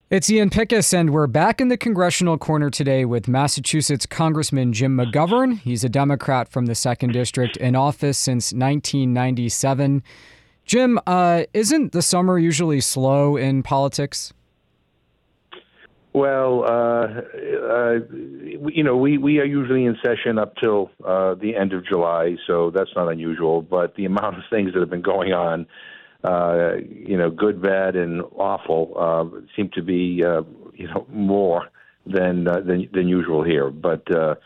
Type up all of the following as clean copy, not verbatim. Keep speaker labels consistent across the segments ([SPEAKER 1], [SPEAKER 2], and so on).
[SPEAKER 1] It's Ian Pickus, and we're back in the congressional corner today with Massachusetts Congressman Jim McGovern. He's a Democrat from the 2nd District, in office since 1997. Jim, isn't the summer usually slow in politics?
[SPEAKER 2] Well, we are usually in session up till the end of July, so that's not unusual. But the amount of things that have been going on, good, bad, and awful, seem to be, more than usual here. But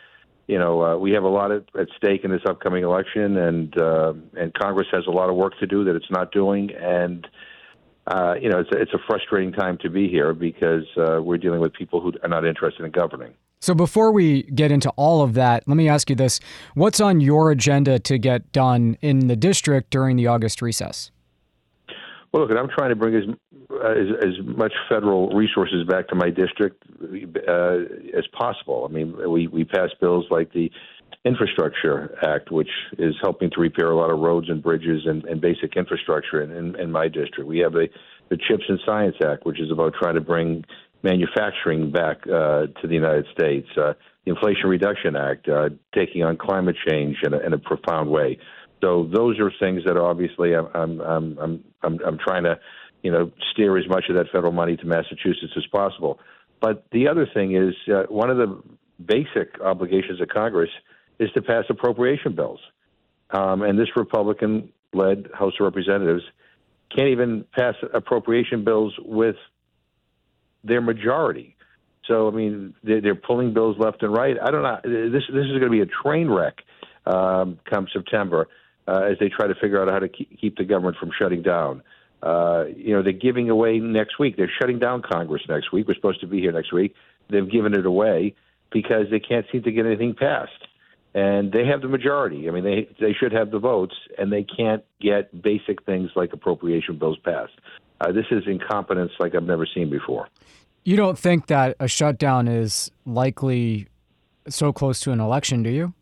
[SPEAKER 2] we have a lot at stake in this upcoming election, and Congress has a lot of work to do that it's not doing, and it's a frustrating time to be here because we're dealing with people who are not interested in governing.
[SPEAKER 1] So before we get into all of that, let me ask you this. What's on your agenda to get done in the district during the August recess?
[SPEAKER 2] Well, look, I'm trying to bring as much federal resources back to my district as possible. I mean, we passed bills like the Infrastructure Act, which is helping to repair a lot of roads and bridges and basic infrastructure in my district. We have the CHIPS and Science Act, which is about trying to bring manufacturing back to the United States. The Inflation Reduction Act, taking on climate change in a profound way. So those are things that obviously I'm trying to steer as much of that federal money to Massachusetts as possible. But the other thing is one of the basic obligations of Congress is to pass appropriation bills. And this Republican-led House of Representatives can't even pass appropriation bills with their majority. So, I mean, they're pulling bills left and right. I don't know. This is going to be a train wreck come September as they try to figure out how to keep the government from shutting down. They're giving away next week. They're shutting down Congress next week. We're supposed to be here next week. They've given it away because they can't seem to get anything passed. And they have the majority. I mean, they should have the votes, and they can't get basic things like appropriation bills passed. This is incompetence like I've never seen before.
[SPEAKER 1] You don't think that a shutdown is likely so close to an election, do you?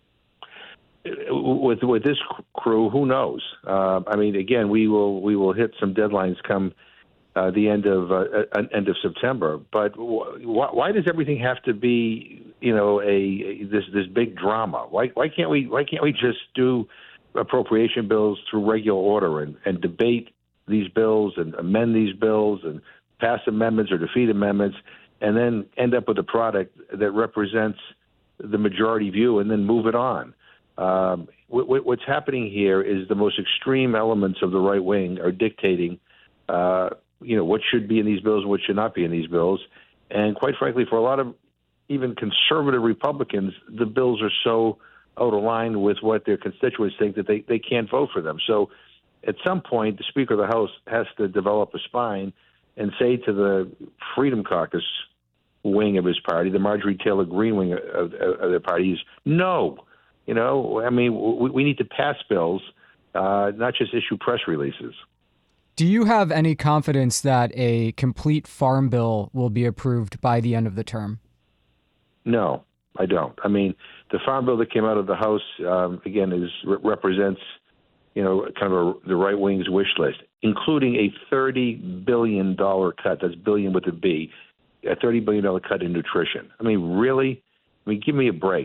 [SPEAKER 2] With this crew, who knows? I mean, again, we will hit some deadlines come the end of September. But why does everything have to be this big drama? Why can't we just do appropriation bills through regular order and debate these bills and amend these bills and pass amendments or defeat amendments and then end up with a product that represents the majority view and then move it on? What's happening here is the most extreme elements of the right wing are dictating what should be in these bills and what should not be in these bills. And quite frankly, for a lot of even conservative Republicans, the bills are so out of line with what their constituents think that they can't vote for them. So at some point, the Speaker of the House has to develop a spine and say to the Freedom Caucus wing of his party, the Marjorie Taylor Greene wing of their party, is no. I mean, we need to pass bills, not just issue press releases.
[SPEAKER 1] Do you have any confidence that a complete farm bill will be approved by the end of the term?
[SPEAKER 2] No, I don't. I mean, the farm bill that came out of the House, again, represents, kind of the right wing's wish list, including a $30 billion cut. That's billion with a B, a $30 billion cut in nutrition. I mean, really? I mean, give me a break.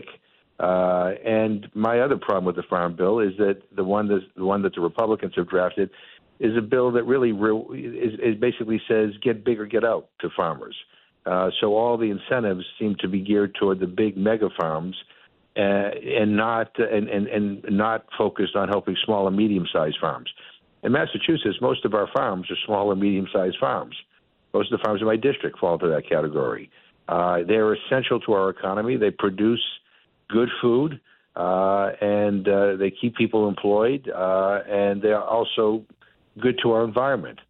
[SPEAKER 2] And my other problem with the farm bill is that the one that the Republicans have drafted is a bill that really is basically says get big or get out to farmers. So all the incentives seem to be geared toward the big mega farms and not focused on helping small and medium-sized farms. In Massachusetts, most of our farms are small and medium-sized farms. Most of the farms in my district fall into that category. They're essential to our economy. They produce good food, and they keep people employed, and they're also good to our environment.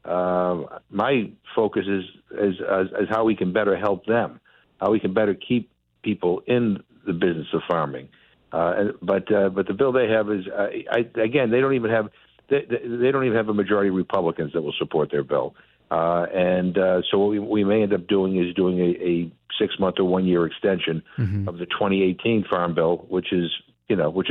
[SPEAKER 2] My focus is how we can better help them, how we can better keep people in the business of farming. But the bill they have is again, they don't even have a majority of Republicans that will support their bill. So what we may end up doing is doing a 6-month or 1-year extension of the 2018 Farm Bill, which is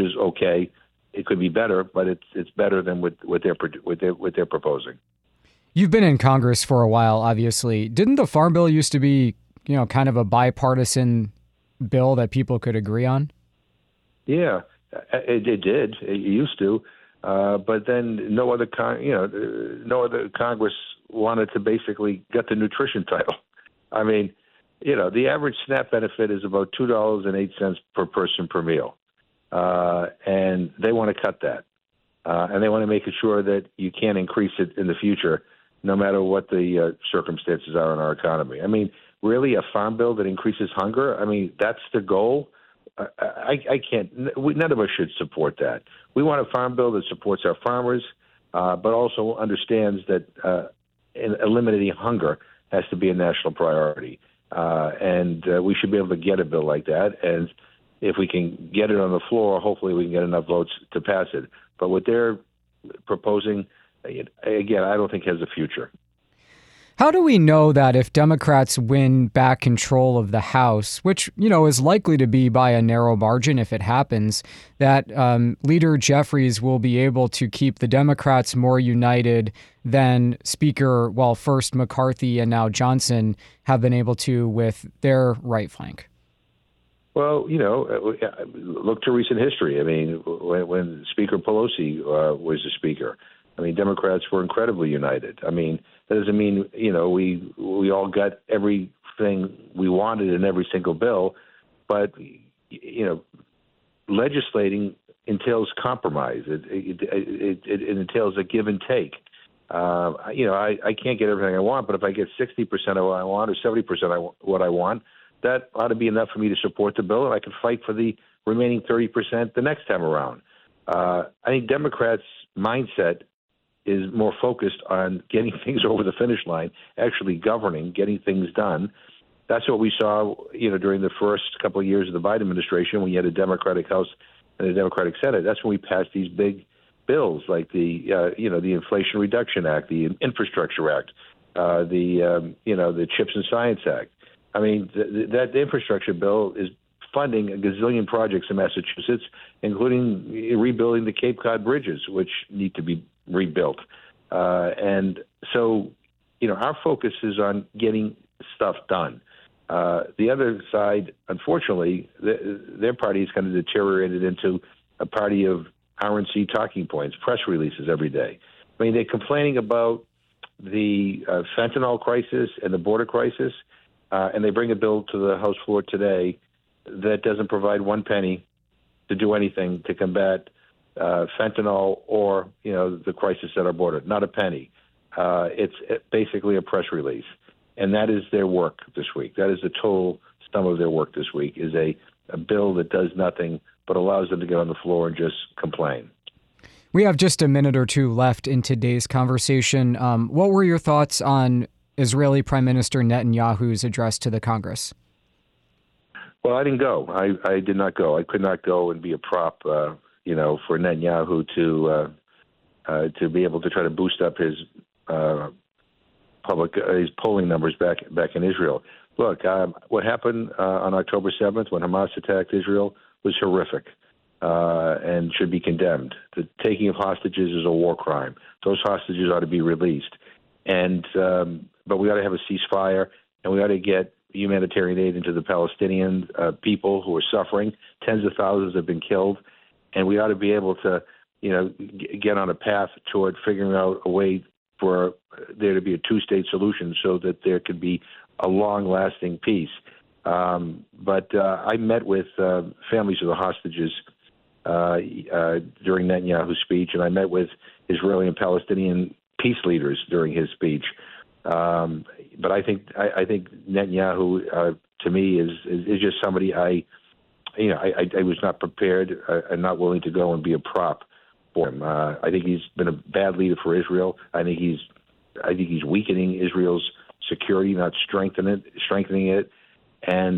[SPEAKER 2] okay. It could be better, but it's better than what they're proposing.
[SPEAKER 1] You've been in Congress for a while, obviously. Didn't the Farm Bill used to be, kind of a bipartisan bill that people could agree on?
[SPEAKER 2] Yeah, it did. It used to, but then no other Congress wanted to basically get the nutrition title. I mean, the average SNAP benefit is about $2.08 per person per meal, and they want to cut that, and they want to make sure that you can't increase it in the future, no matter what the circumstances are in our economy. I mean, really, a farm bill that increases hunger? I mean, that's the goal. I can't. None of us should support that. We want a farm bill that supports our farmers, but also understands that eliminating hunger has to be a national priority, and we should be able to get a bill like that. And if we can get it on the floor, hopefully we can get enough votes to pass it. But what they're proposing, again, I don't think has a future.
[SPEAKER 1] How do we know that if Democrats win back control of the House, which, is likely to be by a narrow margin if it happens, that Leader Jeffries will be able to keep the Democrats more united than first McCarthy and now Johnson have been able to with their right flank?
[SPEAKER 2] Well, look to recent history. I mean, when Speaker Pelosi was the speaker, I mean, Democrats were incredibly united. I mean, that doesn't mean, we all got everything we wanted in every single bill, but, legislating entails compromise. It entails a give and take. I can't get everything I want, but if I get 60% of what I want or 70% of what I want, that ought to be enough for me to support the bill, and I can fight for the remaining 30% the next time around. I think Democrats' mindset is more focused on getting things over the finish line, actually governing, getting things done. That's what we saw, during the first couple of years of the Biden administration when you had a Democratic House and a Democratic Senate. That's when we passed these big bills like the Inflation Reduction Act, the Infrastructure Act, the Chips and Science Act. I mean, that infrastructure bill is funding a gazillion projects in Massachusetts, including rebuilding the Cape Cod bridges, which need to be rebuilt. And so, our focus is on getting stuff done. The other side, unfortunately, their party is kind of deteriorated into a party of RNC talking points, press releases every day. I mean, they're complaining about the fentanyl crisis and the border crisis, and they bring a bill to the House floor today that doesn't provide one penny to do anything to combat fentanyl or, the crisis at our border. Not a penny. It's basically a press release. And that is their work this week. That is the total sum of their work this week, is a bill that does nothing but allows them to get on the floor and just complain.
[SPEAKER 1] We have just a minute or two left in today's conversation. What were your thoughts on Israeli Prime Minister Netanyahu's address to the Congress?
[SPEAKER 2] Well, I didn't go. I did not go. I could not go and be a prop, for Netanyahu to be able to try to boost up his his polling numbers back in Israel. Look, what happened on October 7th when Hamas attacked Israel was horrific and should be condemned. The taking of hostages is a war crime. Those hostages ought to be released. But we ought to have a ceasefire, and we ought to get humanitarian aid into the Palestinian people who are suffering. Tens of thousands have been killed, and we ought to be able to, get on a path toward figuring out a way for there to be a two-state solution so that there could be a long-lasting peace. But I met with families of the hostages during Netanyahu's speech, and I met with Israeli and Palestinian peace leaders during his speech. But I think Netanyahu, to me, is just somebody I was not prepared and not willing to go and be a prop for him. I think he's been a bad leader for Israel. I think he's weakening Israel's security, not strengthening it. And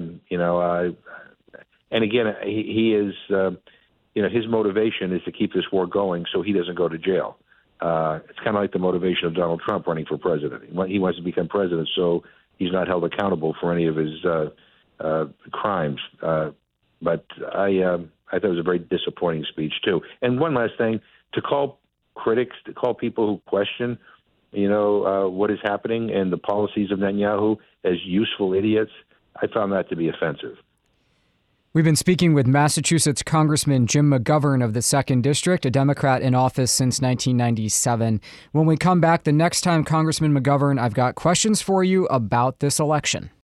[SPEAKER 2] and again, he is, his motivation is to keep this war going so he doesn't go to jail. It's kind of like the motivation of Donald Trump running for president. He wants to become president so he's not held accountable for any of his crimes. But I thought it was a very disappointing speech, too. And one last thing, to call critics, to call people who question what is happening and the policies of Netanyahu as useful idiots, I found that to be offensive.
[SPEAKER 1] We've been speaking with Massachusetts Congressman Jim McGovern of the 2nd District, a Democrat in office since 1997. When we come back the next time, Congressman McGovern, I've got questions for you about this election.